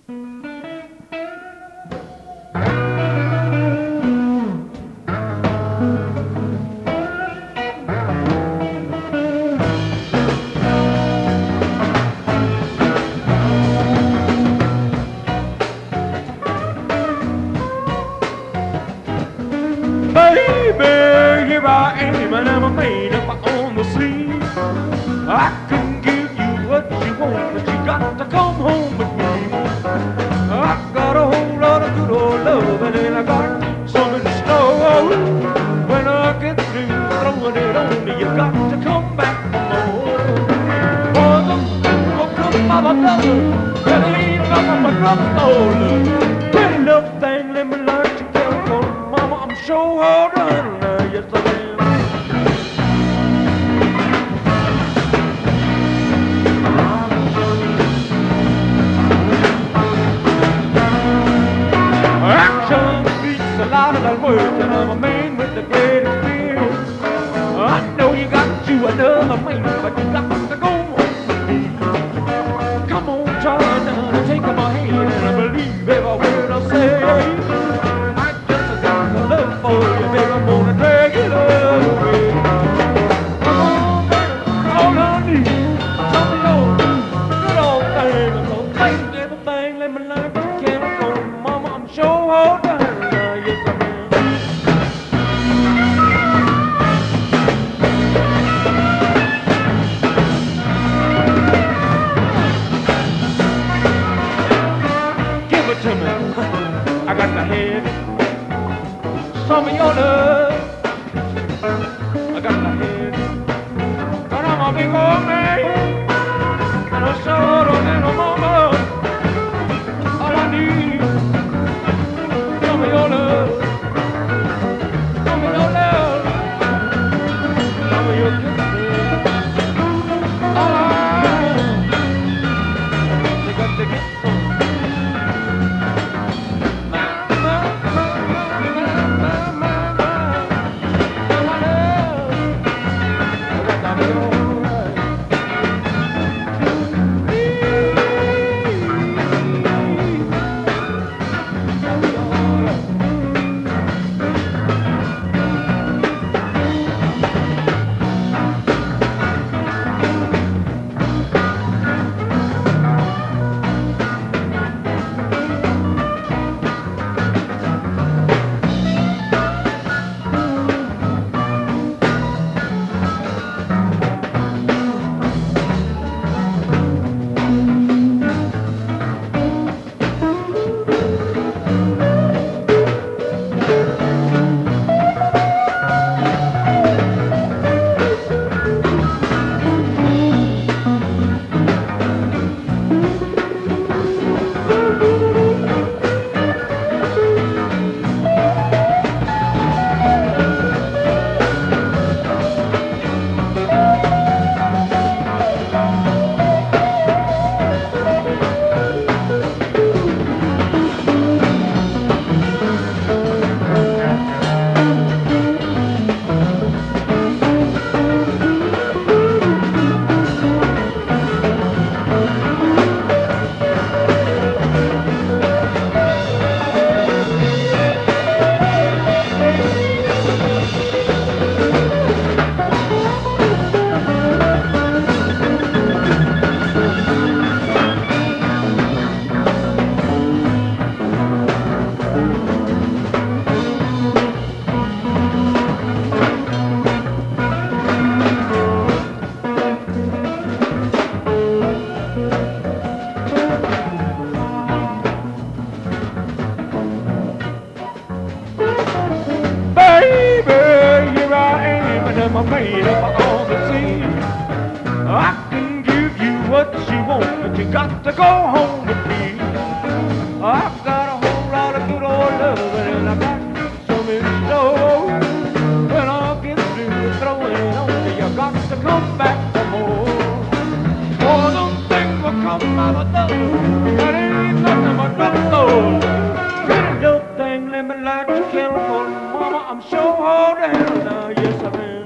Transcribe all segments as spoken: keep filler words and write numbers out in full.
Baby, here I am, and I'm a man up on the scene. I can give you what you want, but you got to come home with me. I got a whole lot of good old love, and then I got some in store. When I get through throwing it on you, you got to come back for more. For the thing will come by the dozen, there ain't nothing but drugstore. Pretty little thing, let me learn to get on, mama. I'm sure all done now, yes I am. Action speaks a louder than words, and I'm a man with the great experience. I know you got you another man, but you got to go on with me. Come on, Charlie, down and take my hand, and I believe every word I say. I just got the love for you, baby. I'm gonna drag it away. Come on, baby, all I need is some of your good old things. So take everything, let me learn to get on, mama. I'm sure all done now, yes I am. Give it to me. I got the head. Some of your love. I got the head. But I'm a big old man. And I sure don't need no mama. All I need. Some of your love. Some of your love. Some of your kisses. All I they got to get some. I'm a man up on the scene. I can give you what you want, but you got to go home with me. I've got a whole lot of good old love, and I got some in store. When I get through throwing it on you, you got to come back for more. For them things will come out of the that ain't nothing but drugstore. Pretty little thing, let me light your candle for mama. I'm sure all down now, yes I am.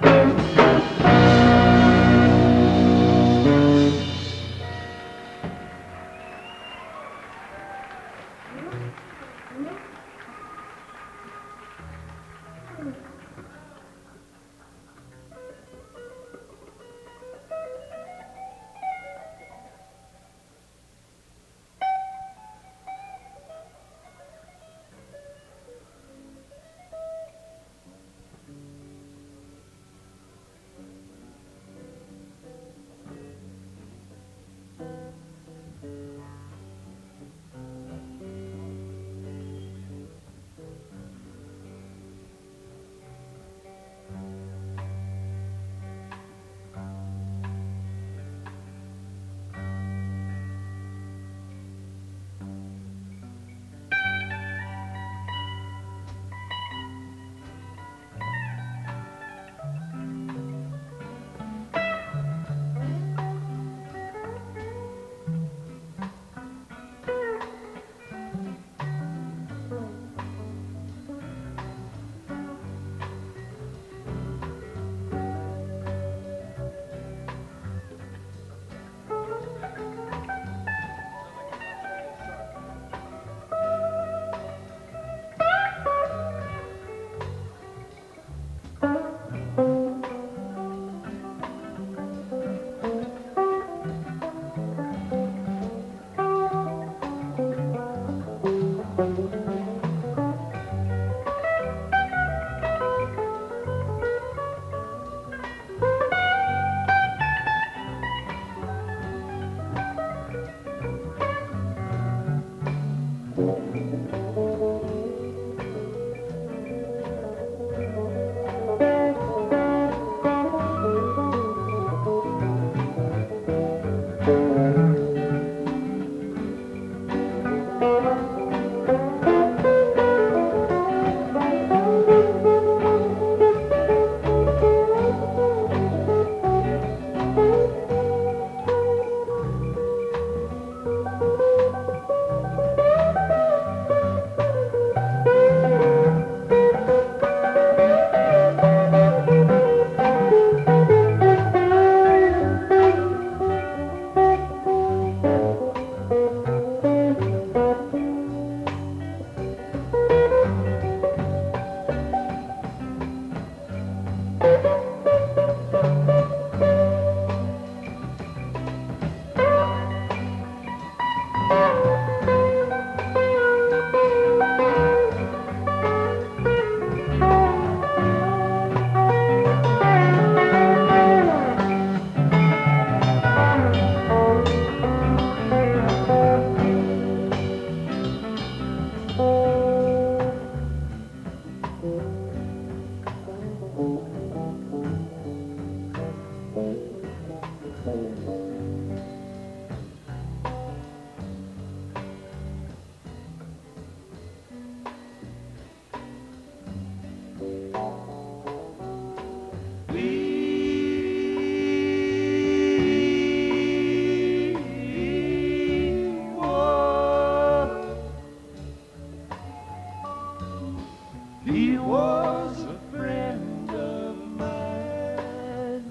He was a friend of mine.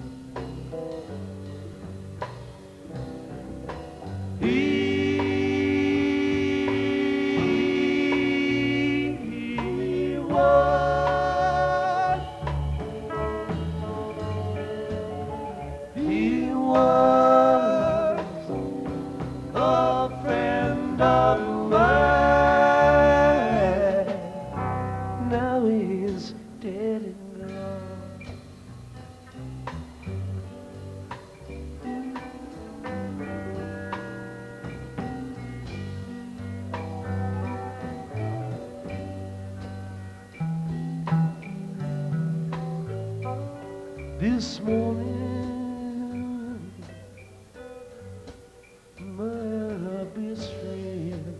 He was, he was a friend of mine. Now he's dead and gone. This morning, my best friend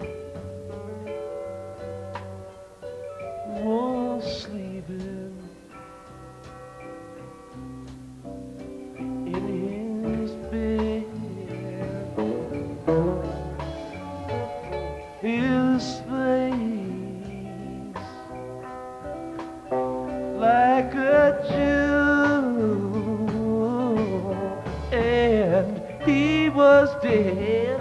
was sleeping in his bed. His face like a jewel, and he was dead.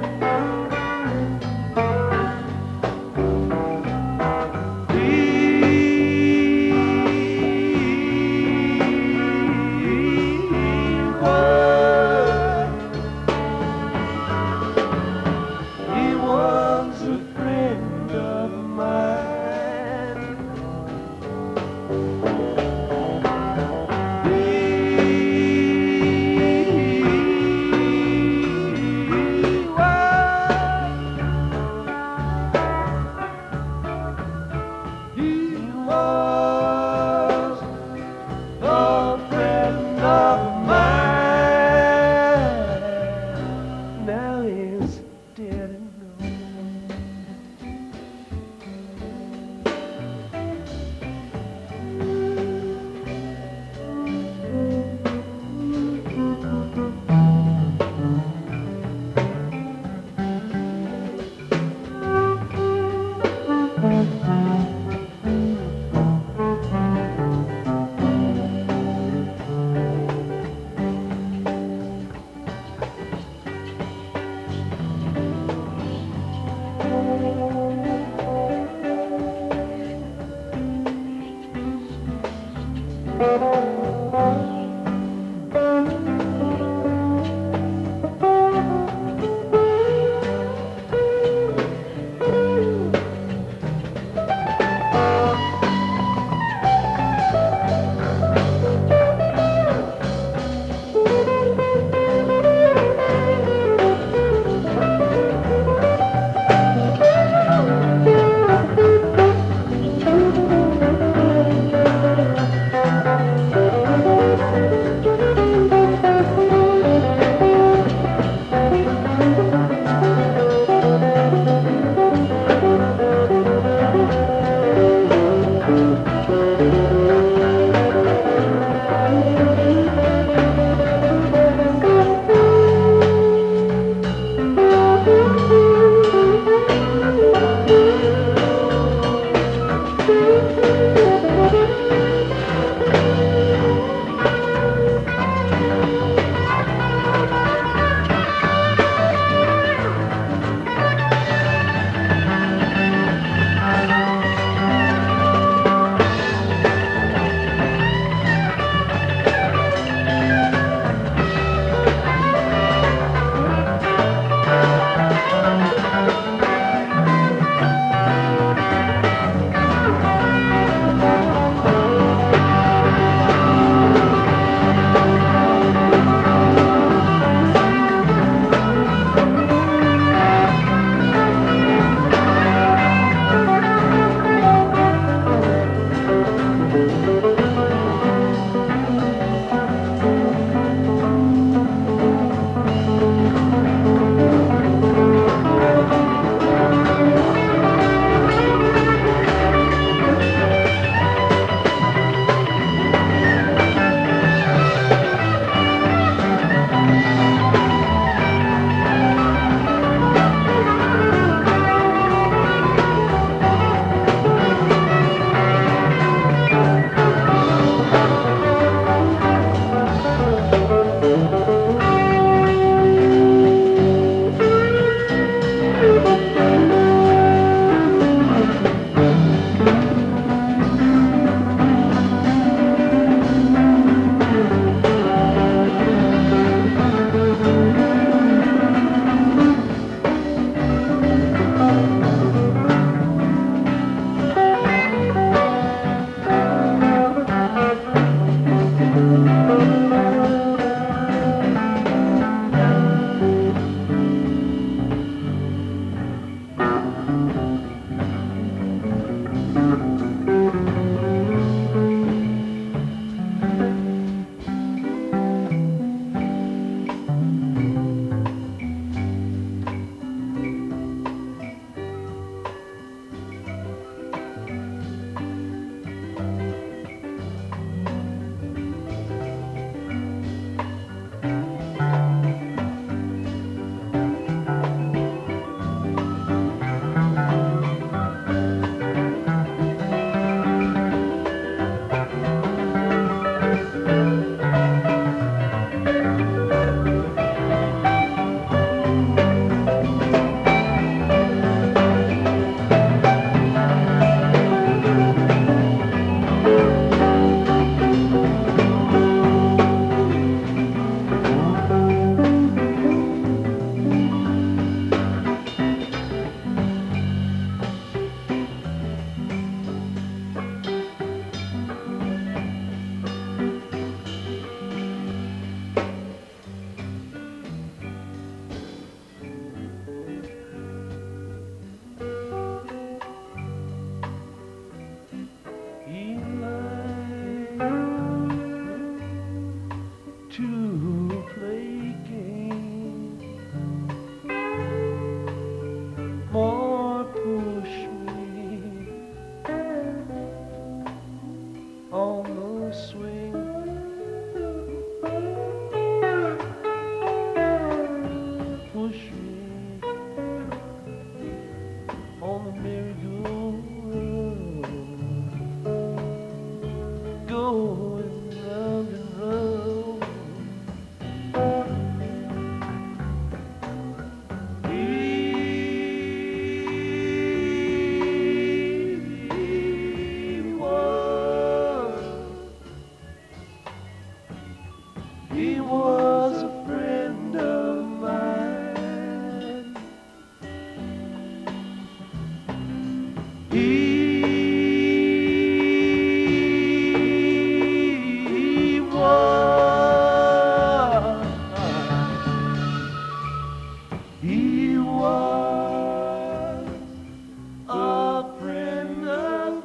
He was a friend of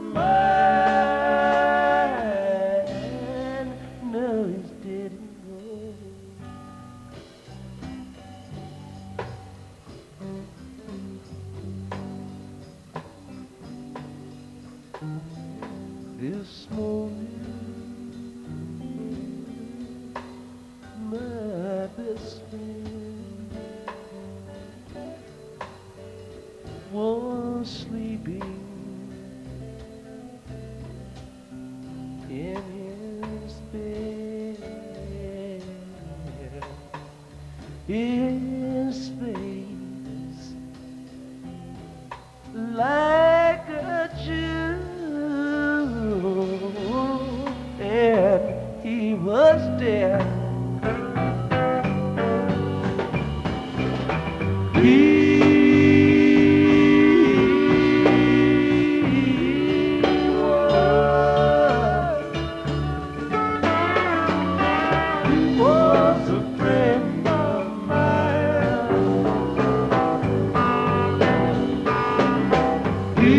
mine. Now he's dead and gone. This morning, my best friend was sleeping in his bed. His face like a Jew, and he was dead. He was a friend of mine. He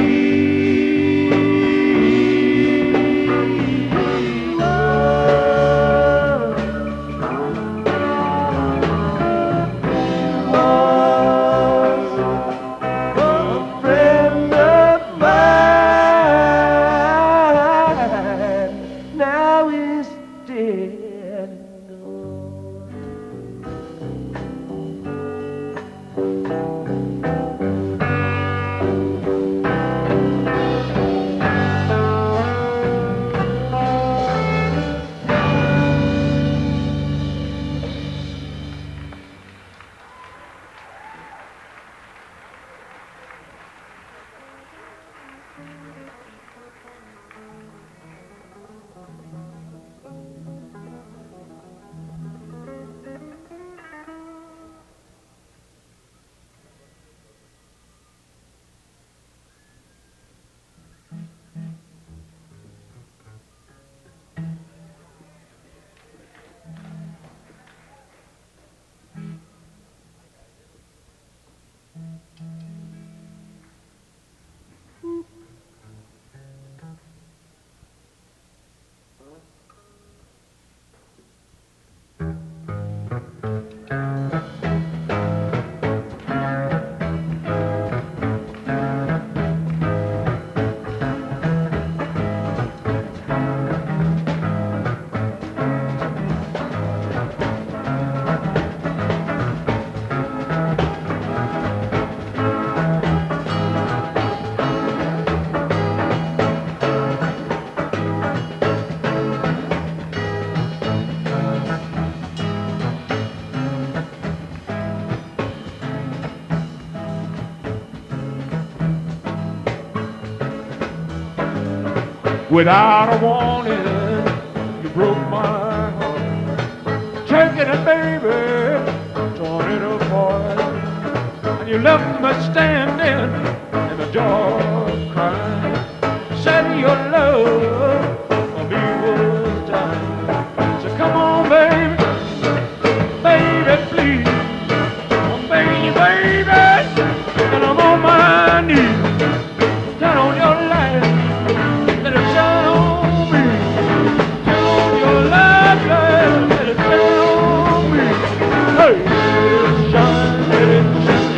Without a warning, you broke my heart. Taking it, baby, torn it apart. And you left me standing in the dark crying. Said your love for me was dying. So come on, baby, baby, please. I'm begging you, baby, and I'm on my knees. Turn on your light. Let it shine on me. Turn on your light, let it shine on me. Hey, let it shine, let it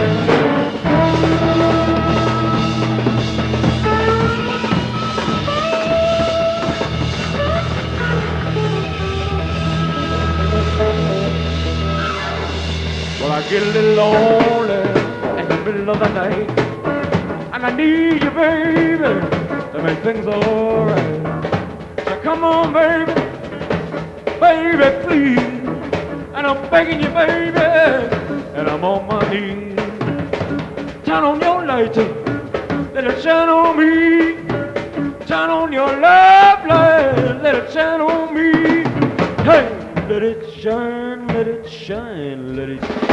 shine. Well, I get a little lonely in the middle of the night, and I need you, baby, to make things alright. So come on, baby, baby, please. And I'm begging you, baby, and I'm on my knees. Turn on your light, let it shine on me. Turn on your love light, let it shine on me. Hey, let it shine, let it shine, let it shine.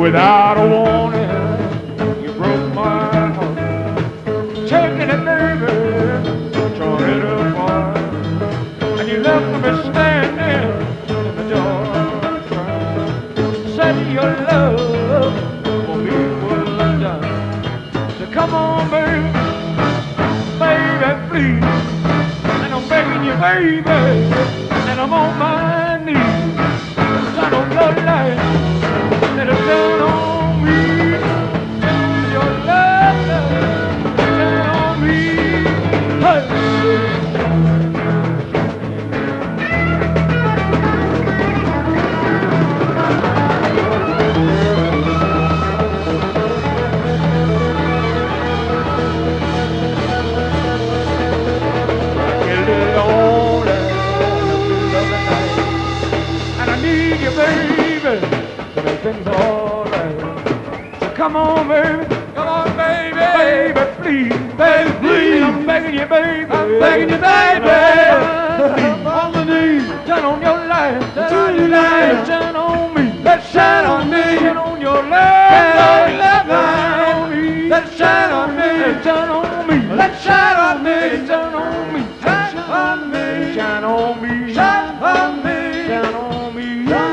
without a warning. You broke my heart, taking it, baby, tore it apart, and you left me standing in the dark, crying. Said your love for me was done. So come on, baby, baby, please. And I'm begging you, baby, and I'm on my knees. Turn on your light, let it turn on me. Your love, turn on me. Hey. Baby, to make things alright. So come on, baby, come on, baby, baby, please, baby, please. I'm begging you, baby, I'm begging you, baby. On the knees, turn on your light, turn on your light, turn on me, let's shine on me, turn on your light, turn on me, let's shine on me, turn on me, let's shine on me, turn on me, shine on me, shine on me, shine on me, shine on me.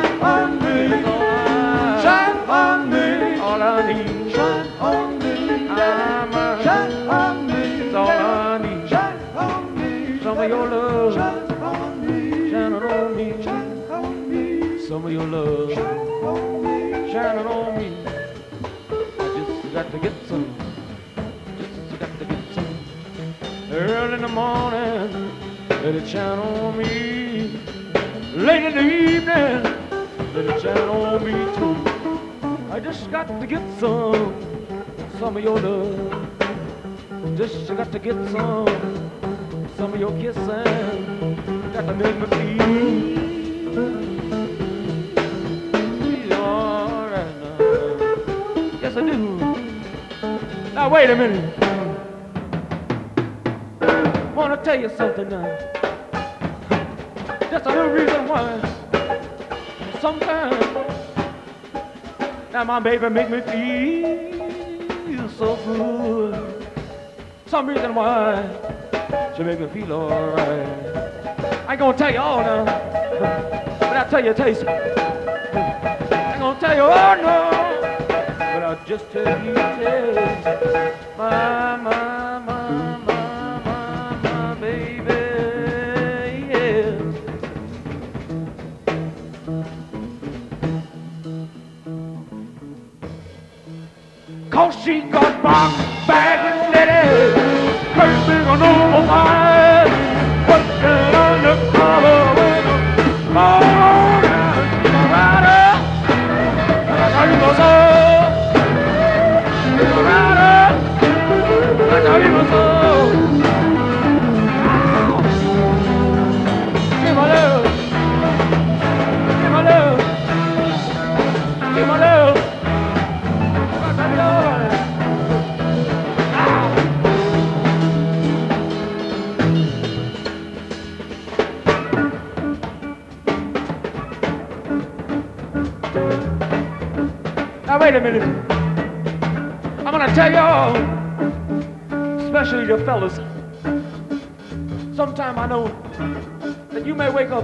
All I need, shine on me, I'm a, shine on me, it's all I need, shine on me, some of your love, shine on me, shine on me, shine on me, some of your love, shine on me, shine on me. I just got to get some, just got to get some. Early in the morning, let it shine on me. Late in the evening, let it shine on me too. I just got to get some, some of your love. Just got to get some, some of your kissing. Got to make me feel, feel all right now. Yes, I do. Now wait a minute. Wanna tell you something now. That's a little reason why sometimes now my baby make me feel so good. Some reason why she make me feel alright. I ain't gonna tell you all now, but I'll tell you a taste. I ain't gonna tell you all no, but I'll just tell you a taste. My, my, my, my, my, my baby, yeah. Cause she got box bag and lady, great big on over wide, working undercover with a motor, she's a rider, that's how you go so, she's a rider, that's how you go so. Give my love, give my love, give my love. Now wait a minute. I'm gonna tell y'all, especially the fellas, sometime I know that you may wake up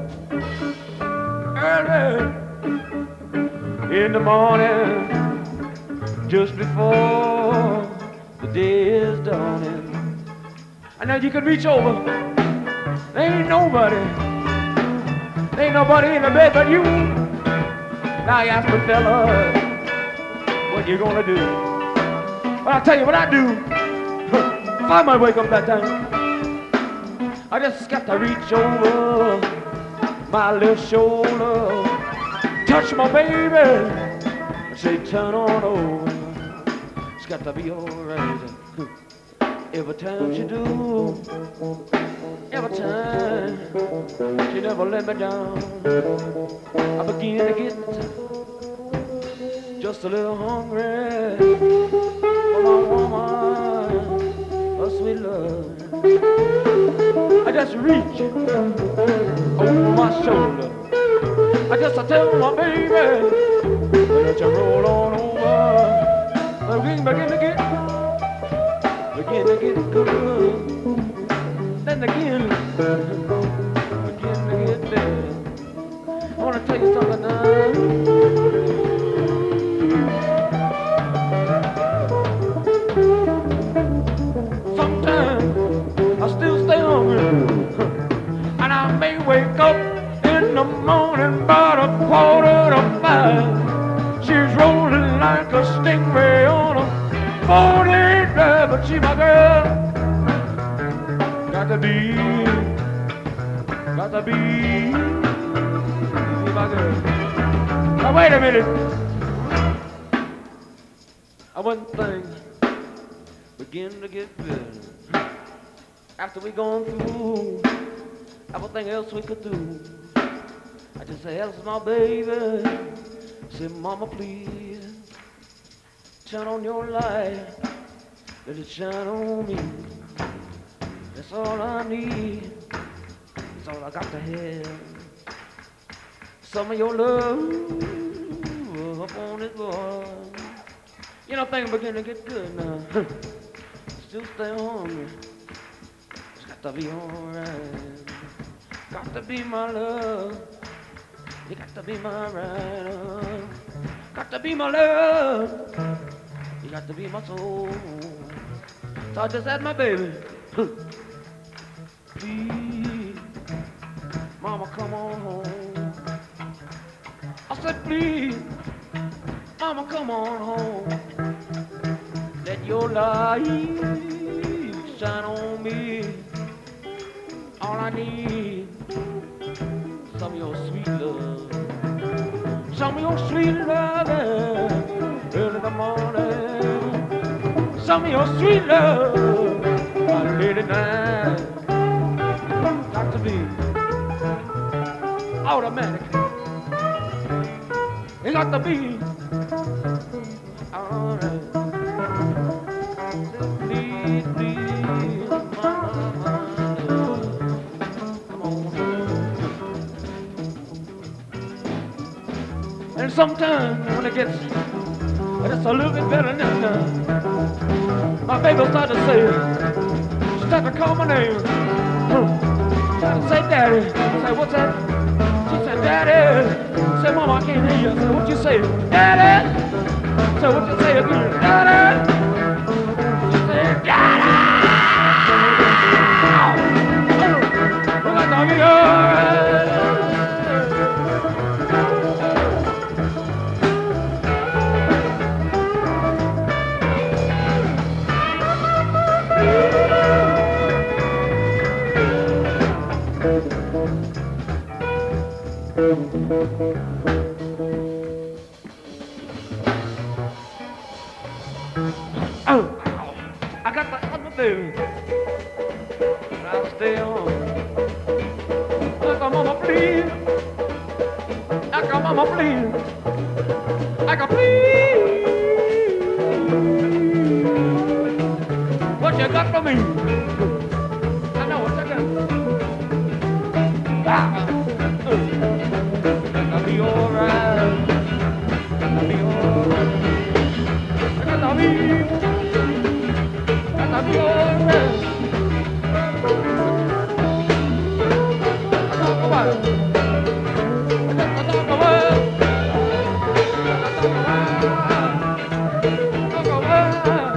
early in the morning, just before the day is dawning. And then you can reach over. There ain't nobody. There ain't nobody in the bed but you. Now you ask me, fella, what you gonna do? But I'll tell you what I do. If I might wake up that time, I just got to reach over my left shoulder, touch my baby, and say, turn on over. It's got to be alright. Every time she do, every time she never let me down. I begin to get just a little hungry for my woman, a sweet love. I just reach over my shoulder. I just I tell my baby, let you roll on. like a stingray on a four-legged rabbit. She my girl. Got to be, got to be, be my girl. Now wait a minute. I one thing begin to get better after we gone through everything else we could do. I just say, ask my baby, say, mama, please, turn on your light, let it shine on me. That's all I need, that's all I got to have. Some of your love up on this boy. You know, things begin to get good now. Still stay hungry, it's got to be alright. Got to be my love. You got to be my right. Got to be my love. You got to be my soul. So I just had my baby. Please, mama, come on home. I said, please, mama, come on home. Let your light shine on me. All I need, some of your sweet love, some of your sweet love, early in the morning, some of your sweet love, late at night. Got to be automatic. It got to be alright. Please, please, mama. And sometimes when it gets just a little bit better than that, my baby start to say, she start to call my name. Start to say, Daddy. I say, what's that? She said, Daddy. I said, Mama, I can't hear you. I said, what you say? Daddy. I said, what you say again? Daddy. She said, Daddy. We're gonna be alright. Oh, I got the other baby, but I'll stay on. I got mama, please. I got mama, please. I got please. What you got for me? I know what you got. Ah. I'll be alright. I'll be alright. I'll be, I'll be alright. Talk a while. Talk a while. Talk a while.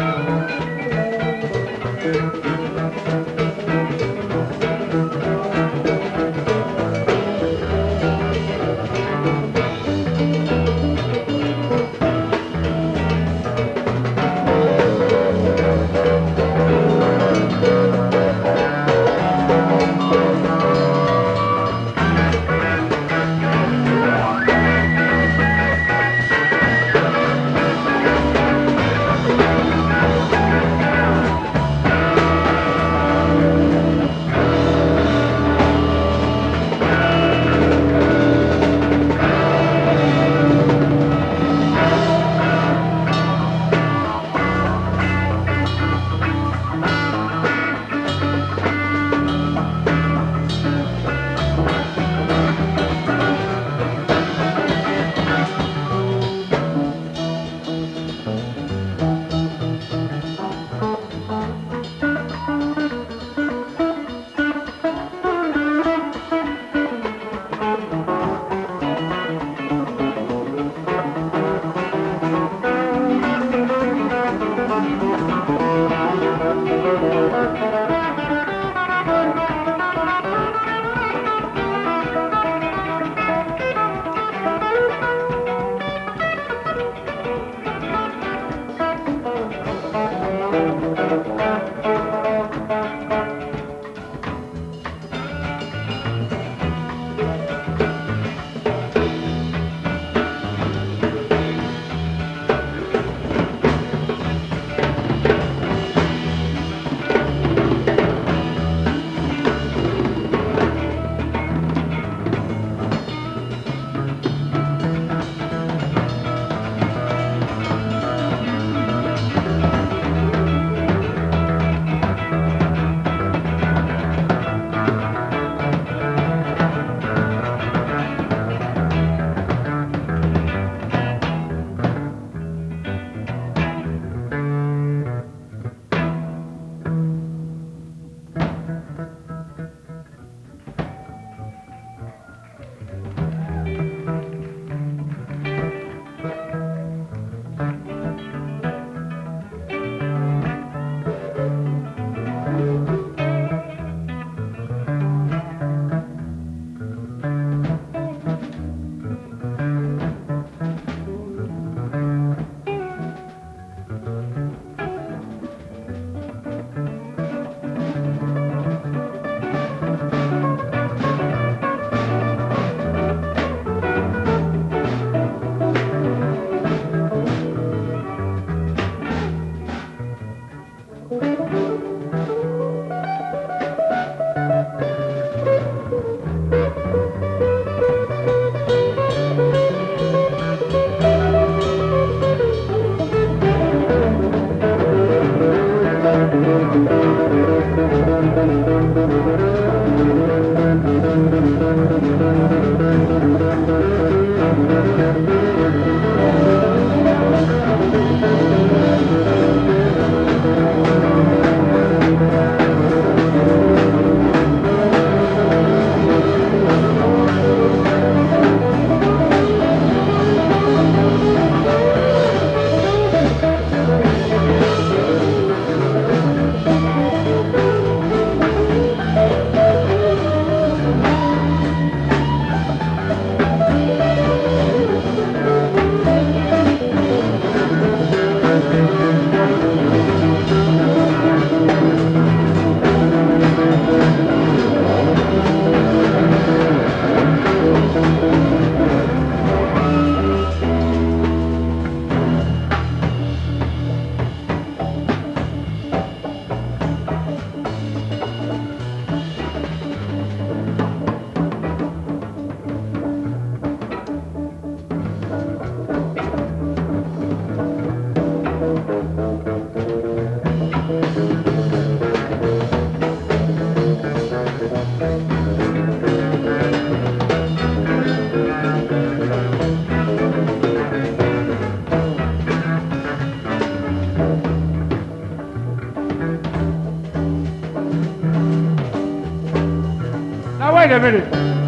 Wait a minute.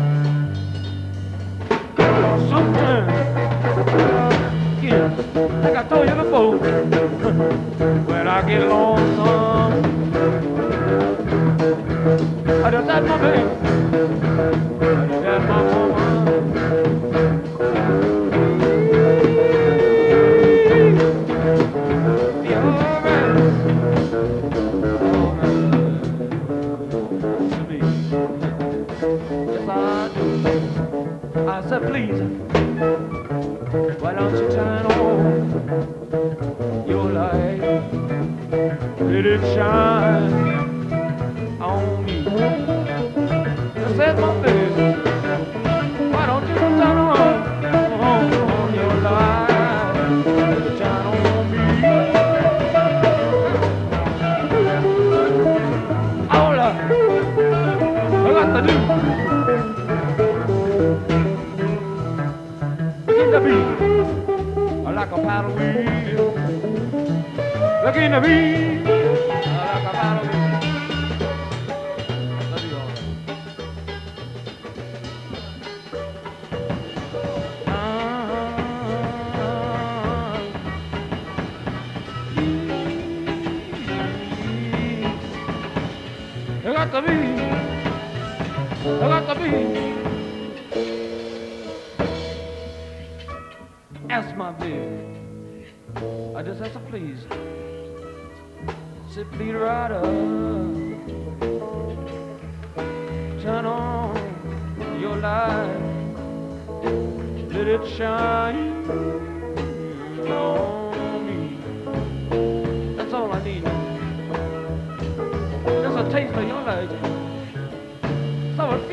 Sometimes, yeah, like I told you before, when I get lonesome, I just ask my baby, I just ask my woman. Be alright, alright, to me. Yes, I do. I said, please, why don't you turn on your light? Let it shine on me. I said, my baby, why don't you turn on, on, on your light? Let it shine on me. All I got to do the beat, like a paddle wheel. Look in the beat, like a paddle wheel. That'll be all right. I got the beat, I got the beat. Ask my baby, I just have to please, simply right up, turn on your light, let it shine on me. That's all I need. Just a taste of your light, so it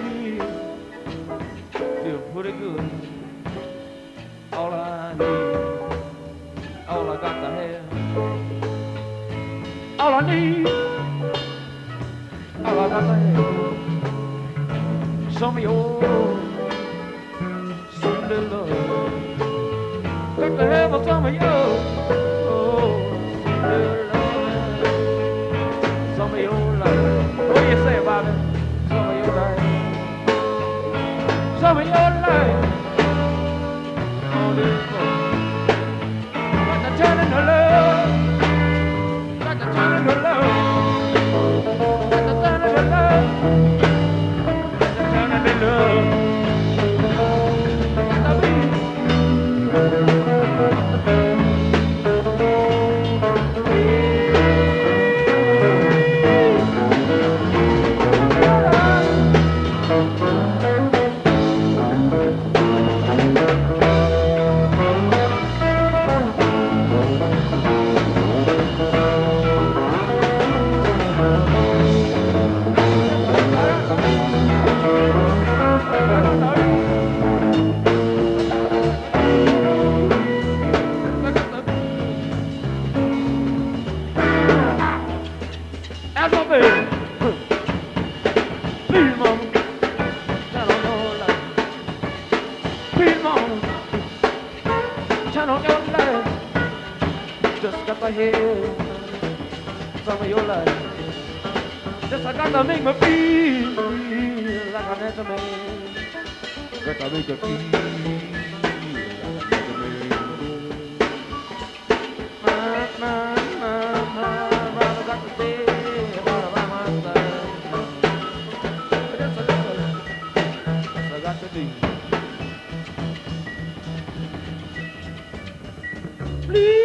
feels, feel pretty good. All I need, all I got to have, all I need, all I got to have, some of your sweet little love, got to have some of your oh, sweet little love, some of your life. What do you say about it? Some of your life, some of your life. Got to turn into love, got to turn into love, got to turn into love, got to turn into love, got to be. got to hear some of your life. Just I got to make me feel like an answer man. Got to make me feel like an answer man. My, my, my, my, my, I got to stay about by my side. But that's a that's I got to do. Please.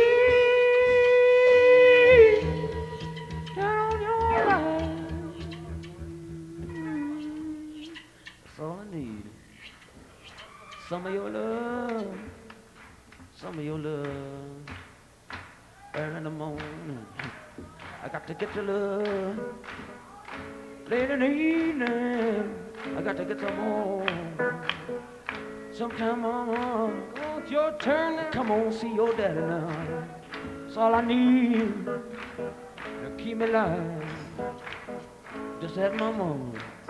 Some of your love, some of your love, early in the morning, I got to get your love. Late in the evening, I got to get some more. Sometime, mama, oh, it's your turn now. Come on, see your daddy now. That's all I need to keep me alive. Just ask my mama.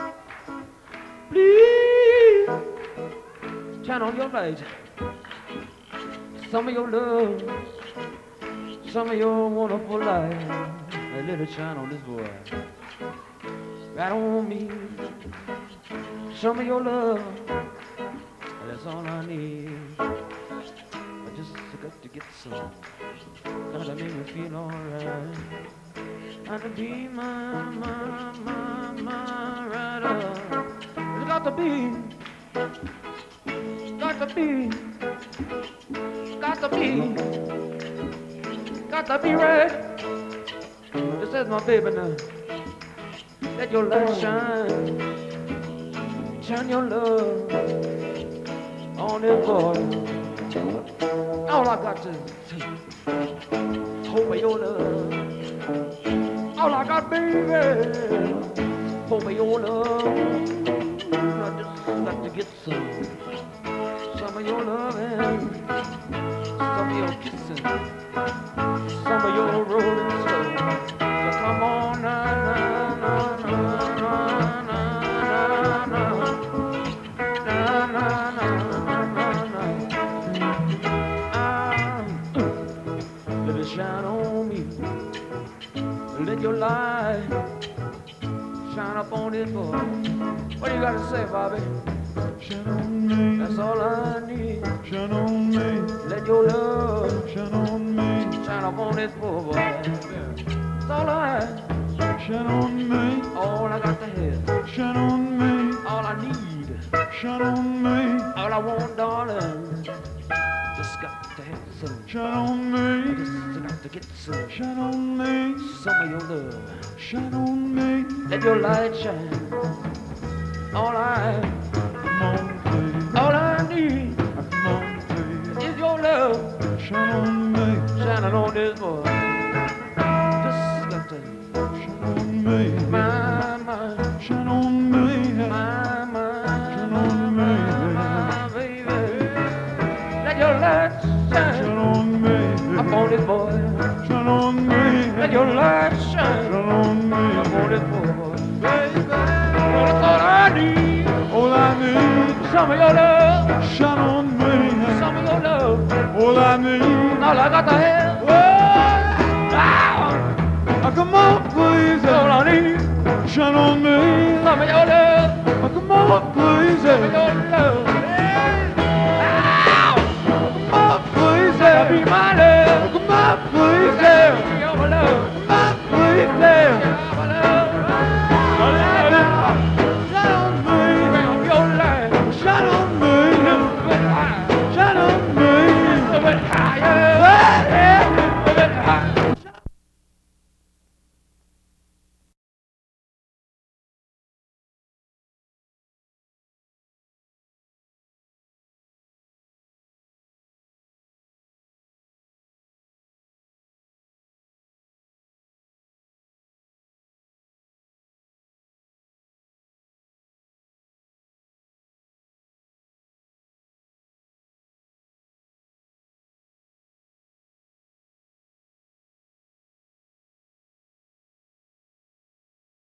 Please. Shine on your light, some of your love, some of your wonderful life. Let it shine on this boy, right on me. Some of your love, that's all I need. I just got to get some, gotta make me feel alright. Gotta be my, my, my, my rider. It's got to be. Got to be, got to be, got to be right. This is my baby now. Let your light shine, shine your love on this boy. All I got to hope for your love. All I got, baby, hope for your love. I just got to get some. Some of your loving, some of your kissing, some of your rolling slow. So come on, na na na na na na na na na na. Let it shine on me. Let your light shine up on this boy. What do you got to say, Bobby? Shine on me. That's all I need. Shine on me. Let your love Shine on me. shine up on this poor boy. That's all I Shine on me. all I got to have. Shine on me. All I need. Shine on me. All I want, darling. Just got to have some. Shine on me. Just got to get some. Shine on me. Some of your love. Shine on me. Let your light shine. All I Come on, please. all I need Come on, please. is your love Shine on me. shining on this boy. Just got to Shine on me. my my Shine on me. my my Shine on me. my baby. Let your light Shine shine on me. up on this boy. Shine on me. Let your light shine Shine on me. up on this boy. Baby, well, that's all I need. All I need. Some of your love, Shine on me. some of your love. All I need. All I got to have. Ah, Oh, come on, please. all I need. Shine on me. Some of your love, Oh, come on, please. some of your love. Ah, Come on, please. that'll be my love. Come on, please.